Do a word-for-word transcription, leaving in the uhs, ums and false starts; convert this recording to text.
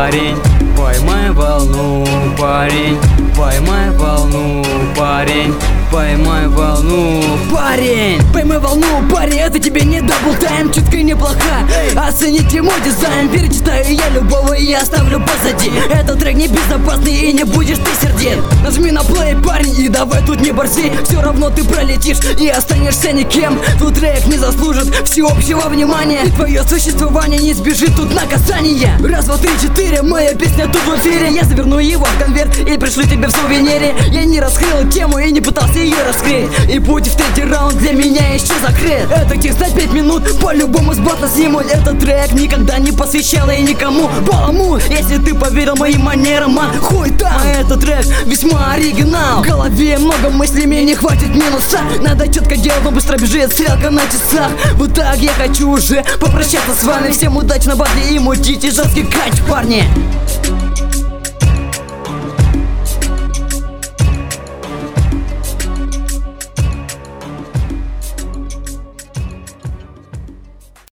парень, поймай волну, парень, поймай волну, парень, поймай волну, парень. Поймай волну, парень, это тебе не дабл тайм. Чутка неплоха, оцените мой дизайн. Перечитаю я любого и оставлю позади. Этот трек небезопасный и не будешь ты сердит. Нажми на плей, парень, и давай тут не борзи. Все равно ты пролетишь и останешься никем. Тут трек не заслужит всеобщего внимания, и твое существование не избежит тут наказания. Раз, два, три, четыре, моя песня тут в эфире. Я заверну его в конверт и пришлю тебе в сувенире. Я не раскрыл тему и не пытался ее раскрыть, и путь в третий раунд для меня еще закрыт. Это текст пять минут, по-любому с бота снимут. Этот трек никогда не посвящал я никому. Баламут, если ты поверил моим манерам, а хуй там. А этот трек весьма оригинал. В голове много мыслей, мне не хватит минуса. Надо четко делать, но быстро бежит стрелка на часах. Вот так я хочу уже попрощаться с вами. Всем удачного дня и мутите жесткий кайф, парни.